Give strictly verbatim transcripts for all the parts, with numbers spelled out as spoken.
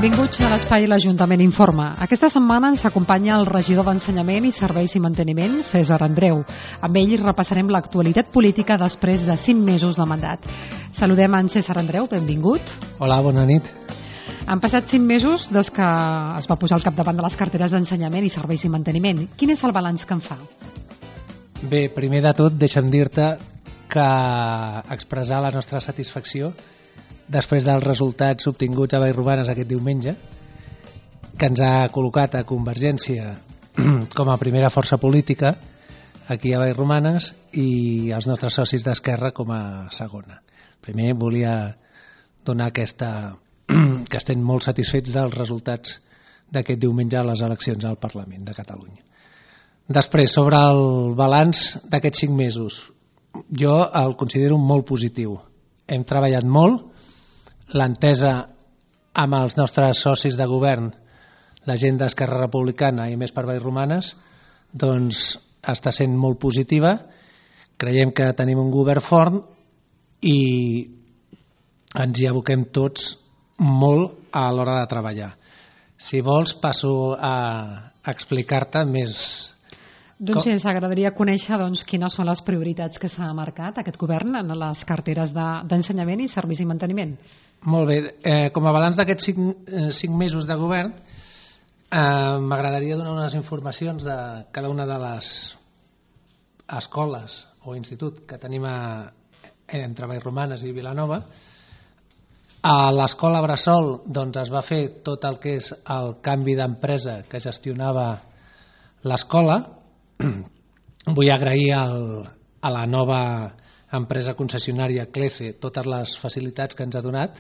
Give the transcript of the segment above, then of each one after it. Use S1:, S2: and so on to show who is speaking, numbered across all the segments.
S1: Benvinguts a l'espai L'Ajuntament Informa. Aquesta setmana ens acompanya el regidor d'Ensenyament i Serveis i Manteniment, César Andreu. Amb ell repassarem l'actualitat política després de cinc mesos de mandat. Saludem en César Andreu, benvingut.
S2: Hola, bona nit.
S1: Han passat cinc mesos des que es va posar al capdavant de les carteres d'Ensenyament i Serveis i Manteniment. Quin és el balanç que en fa?
S2: Bé, primer de tot, deixa'm dir-te que expressar la nostra satisfacció després dels resultats obtinguts a Vallromanes aquest diumenge, que ens ha col·locat a Convergència com a primera força política aquí a Vallromanes i els nostres socis d'Esquerra com a segona. Primer volia donar aquesta que estem molt satisfets dels resultats d'aquest diumenge a les eleccions al Parlament de Catalunya. Després, sobre el balanç d'aquests cinc mesos, jo el considero molt positiu. Hem treballat molt, l'entesa amb els nostres socis de govern, la gent d'Esquerra Republicana i Més per Vallromanes, doncs està sent molt positiva. Creiem que tenim un govern fort i ens hi aboquem tots molt a l'hora de treballar. Si vols, passo a explicar-te més.
S1: Doncs sí, ens agradaria conèixer doncs, quines són les prioritats que s'ha marcat aquest govern en les carteres d'ensenyament i serveis i manteniment.
S2: Molt bé, eh, com a balanç d'aquests cinc, eh, cinc mesos de govern, eh, m'agradaria donar unes informacions de cada una de les escoles o institut que tenim a, entre Vallromanes i Vilanova. A l'escola Bressol doncs, es va fer tot el que és el canvi d'empresa que gestionava l'escola. Vull agrair el, a la nova empresa concessionària Clece totes les facilitats que ens ha donat.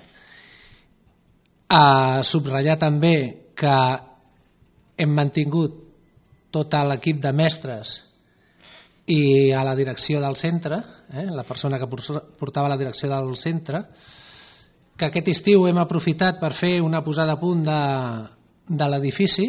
S2: A subratllar també que hem mantingut tot l'equip de mestres i a la direcció del centre, eh, la persona que portava la direcció del centre, que aquest estiu hem aprofitat per fer una posada a punt de, de l'edifici.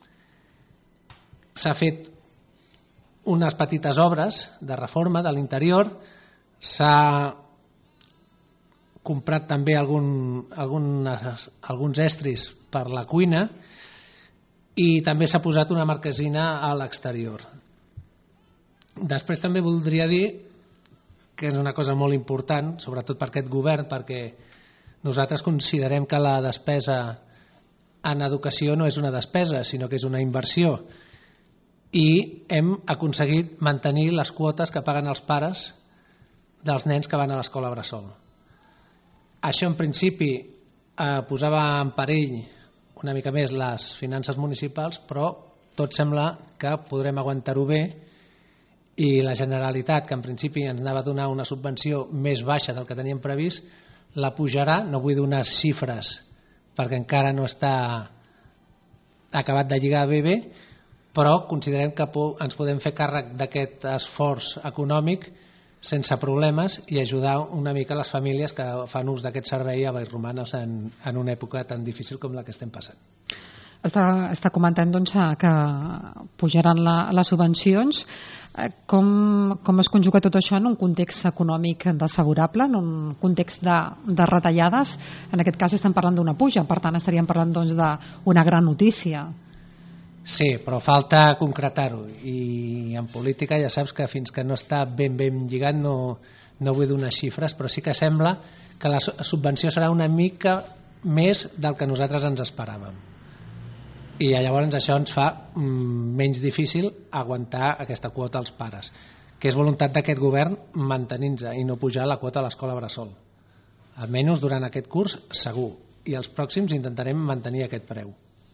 S2: S'ha fet unes petites obres de reforma de l'interior, s'ha comprat també algun, algunes, alguns estris per la cuina i també s'ha posat una marquesina a l'exterior. Després també voldria dir que és una cosa molt important, sobretot per aquest govern, perquè nosaltres considerem que la despesa en educació no és una despesa, sinó que és una inversió. I hem aconseguit mantenir les quotes que paguen els pares dels nens que van a l'escola Bressol. Això en principi eh, posava en perill una mica més les finances municipals, però tot sembla que podrem aguantar-ho bé i la Generalitat, que en principi ens anava a donar una subvenció més baixa del que teníem previst, la pujarà. No vull donar xifres perquè encara no està acabat de lligar bé bé, però considerem que ens podem fer càrrec d'aquest esforç econòmic sense problemes i ajudar una mica les famílies que fan ús d'aquest servei a Vallromanes en, en una època tan difícil com la que estem passant.
S1: Està, està comentant doncs, que pujaran la, les subvencions. Com, com es conjuga tot això en un context econòmic desfavorable, en un context de, de retallades? En aquest cas estem parlant d'una puja, per tant estaríem parlant doncs, d'una gran notícia.
S2: Sí, però falta concretar-ho i en política ja saps que fins que no està ben ben lligat no, no vull donar xifres, però sí que sembla que la subvenció serà una mica més del que nosaltres ens esperàvem i llavors això ens fa mm, menys difícil aguantar aquesta quota als pares, que és voluntat d'aquest govern mantenir-se i no pujar la quota a l'escola Bressol, almenys durant aquest curs segur, i els pròxims intentarem mantenir aquest preu.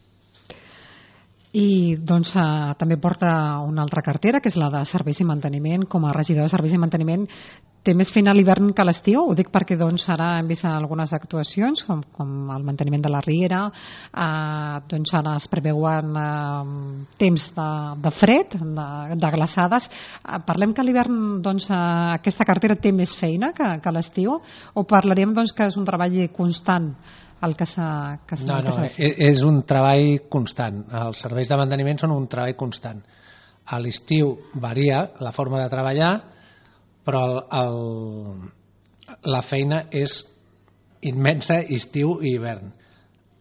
S1: I doncs, eh, també porta una altra cartera, que és la de serveis i manteniment. Com a regidor de serveis i manteniment, té més feina a l'hivern que a l'estiu? Ho dic perquè doncs, ara hem vist algunes actuacions, com, com el manteniment de la riera, eh, doncs ara es preveuen eh, temps de, de fred, de, de glaçades. Eh, parlem que a l'hivern doncs, eh, aquesta cartera té més feina que, que a l'estiu, o parlarem doncs, que és un treball constant el que s'ha que
S2: no, no, de fer? És un treball constant. Els serveis de manteniment són un treball constant. A l'estiu varia la forma de treballar, però el, el, la feina és immensa estiu i hivern.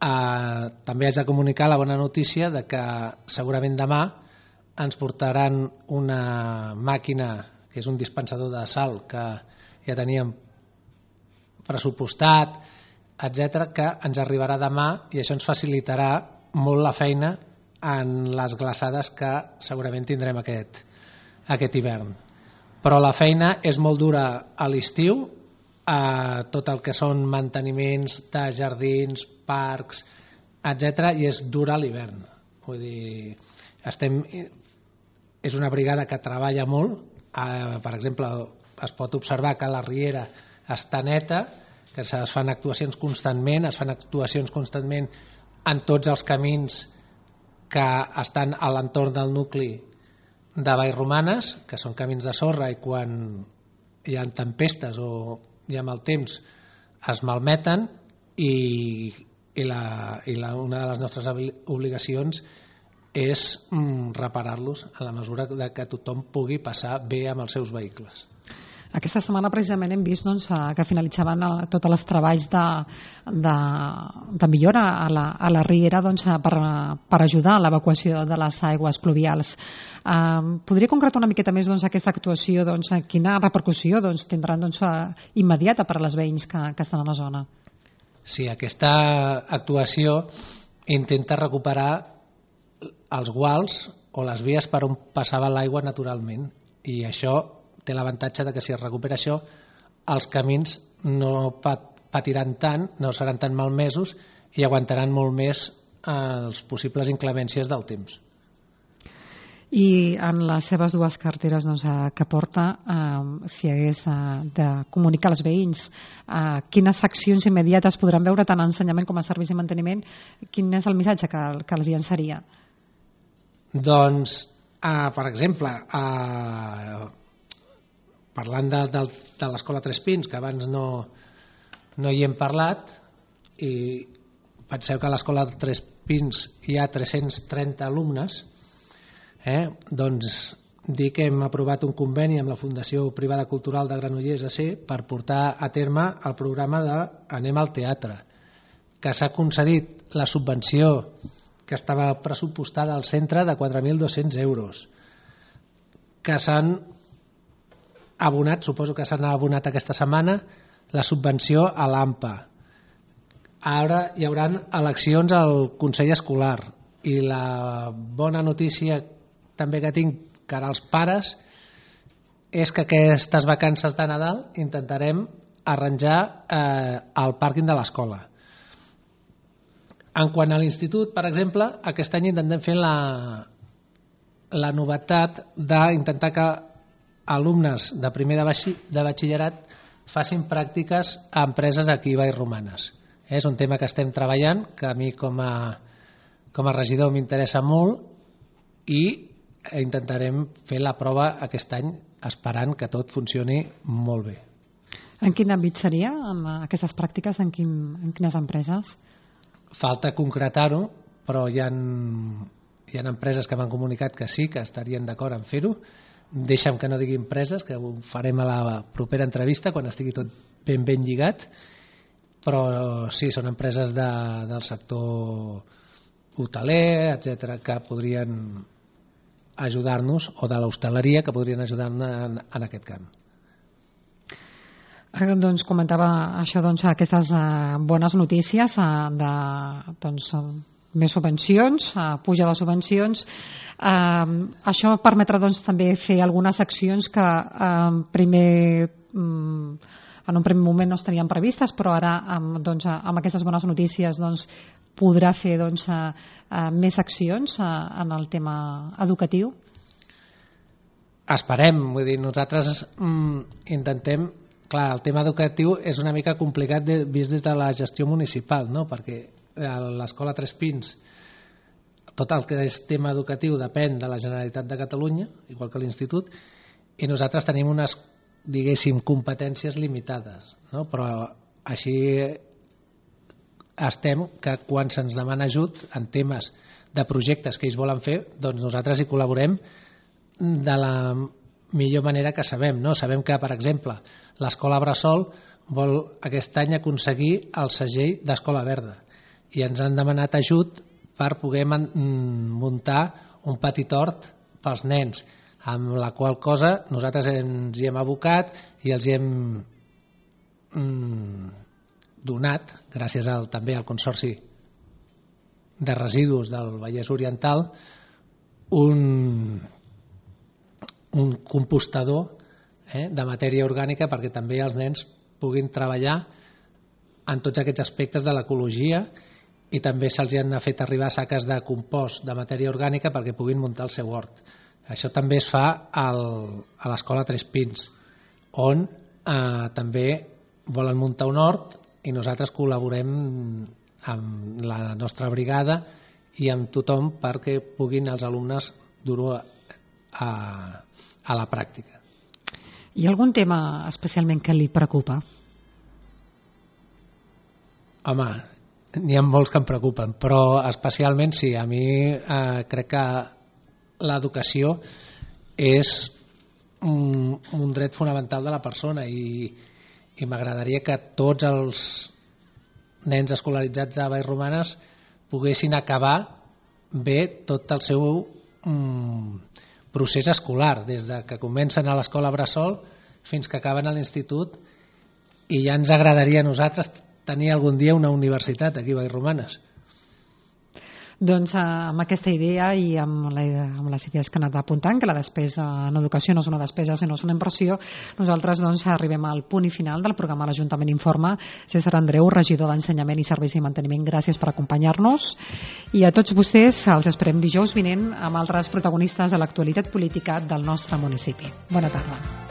S2: eh, també haig de comunicar la bona notícia de que segurament demà ens portaran una màquina que és un dispensador de sal que ja teníem pressupostat, etcètera, que ens arribarà demà i això ens facilitarà molt la feina en les glaçades que segurament tindrem aquest, aquest hivern. Però la feina és molt dura a l'estiu, a tot el que són manteniments de jardins, parcs, etcètera, i és dura a l'hivern. Vull dir, estem, és una brigada que treballa molt. Eh, per exemple, es pot observar que la riera està neta, que es fan actuacions constantment, es fan actuacions constantment en tots els camins que estan a l'entorn del nucli de Vallromanes, que són camins de sorra i quan hi ha tempestes o hi ha mal temps es malmeten i, i, la, i la, una de les nostres obligacions és mm, reparar-los a la mesura de que tothom pugui passar bé amb els seus vehicles.
S1: Aquesta setmana precisament hem vist doncs, que finalitzaven tots els treballs de, de, de millora a la, a la riera doncs, per, per ajudar a l'evacuació de les aigües pluvials. Um, podria concretar una miqueta més doncs, aquesta actuació, doncs, quina repercussió doncs, tindran doncs, immediata per als veïns que, que estan a la zona?
S2: Sí, aquesta actuació intenta recuperar els guals o les vies per on passava l'aigua naturalment i això té l'avantatge de que si es recupera això els camins no patiran tant, no seran tan malmesos i aguantaran molt més els possibles inclemències del temps.
S1: I en les seves dues carteres doncs, que porta, eh, si hagués de, de comunicar als veïns eh, quines accions immediates podran veure tant a ensenyament com a serveis i manteniment, quin és el missatge que, que els llançaria?
S2: Doncs, eh, per exemple, eh, parlant de, de, de l'Escola Tres Pins, que abans no, no hi hem parlat, i penseu que a l'Escola Tres Pins hi ha tres-cents trenta alumnes, eh? Doncs dir que hem aprovat un conveni amb la Fundació Privada Cultural de Granollers A C per portar a terme el programa de Anem al Teatre, que s'ha concedit la subvenció que estava pressupostada al centre de quatre mil dos-cents euros, que s'han abonat, suposo que s'han abonat aquesta setmana, la subvenció a l'AMPA. Ara hi haurà eleccions al Consell Escolar i la bona notícia també que tinc cara als pares és que aquestes vacances de Nadal intentarem arranjar eh, el pàrquing de l'escola. En quant a l'institut, per exemple, aquest any intentem fer la, la novetat d'intentar que alumnes de primer de, batxi, de batxillerat facin pràctiques a empreses aquí a Vallromanes. És un tema que estem treballant, que a mi com a, com a regidor m'interessa molt i intentarem fer la prova aquest any esperant que tot funcioni molt bé.
S1: En quin àmbit seria en aquestes pràctiques? En, quin, en quines empreses?
S2: Falta concretar-ho, però hi ha, hi ha empreses que m'han comunicat que sí, que estarien d'acord en fer-ho. Deixa'm que no digui empreses, que ho farem a la propera entrevista quan estigui tot ben ben lligat, però sí, són empreses de, del sector hoteler, etcètera, que podrien ajudar-nos, o de l'hostaleria, que podrien ajudar-nos en, en aquest camp.
S1: Eh, doncs comentava això, doncs, aquestes eh, bones notícies eh, de doncs, més subvencions, eh, puja de subvencions. Eh, això permetrà doncs, també fer algunes accions que eh, primer, mm, en un primer moment no es tenien previstes, però ara amb, doncs, amb aquestes bones notícies doncs, podrà fer doncs, eh, eh, més accions eh, en el tema educatiu?
S2: Esperem, vull dir, nosaltres mm, intentem. Clar, el tema educatiu és una mica complicat de, vist des de la gestió municipal, no? Perquè l'Escola Tres Pins, tot el que és tema educatiu depèn de la Generalitat de Catalunya, igual que l'Institut, i nosaltres tenim unes, diguéssim, competències limitades, no? Però així estem que quan se'ns demana ajut en temes de projectes que ells volen fer, doncs nosaltres hi col·laborem de la millor manera que sabem, no? Sabem que, per exemple, l'Escola Bressol vol aquest any aconseguir el segell d'Escola Verda i ens han demanat ajut per poder muntar un petit hort pels nens, amb la qual cosa nosaltres ens hi hem abocat i els hi hem mm, donat, gràcies al, també al Consorci de Residus del Vallès Oriental, un, un compostador eh, de matèria orgànica perquè també els nens puguin treballar en tots aquests aspectes de l'ecologia, i també se'ls han fet arribar saques de compost de matèria orgànica perquè puguin muntar el seu hort. Això també es fa al, a l'Escola Tres Pins, on eh, també volen muntar un hort i nosaltres col·laborem amb la nostra brigada i amb tothom perquè puguin els alumnes dur-ho a, a, a la pràctica.
S1: Hi ha algun tema especialment que li preocupa?
S2: Home, n'hi ha molts que em preocupen, però especialment sí, a mi eh, crec que l'educació és un, un dret fonamental de la persona i, i m'agradaria que tots els nens escolaritzats a Vallromanes poguessin acabar bé tot el seu mm, procés escolar, des de que comencen a l'escola bressol fins que acaben a l'institut, i ja ens agradaria a nosaltres tenir algun dia una universitat aquí a Vallromanes.
S1: Doncs amb aquesta idea i amb, la, amb les idees que ha anat apuntant, que la despesa en educació no és una despesa sinó és una inversió, nosaltres doncs arribem al punt i final del programa L'Ajuntament Informa. César Andreu, regidor d'Ensenyament i Serveis i Manteniment, gràcies per acompanyar-nos, i a tots vostès els esperem dijous vinent amb altres protagonistes de l'actualitat política del nostre municipi. Bona tarda.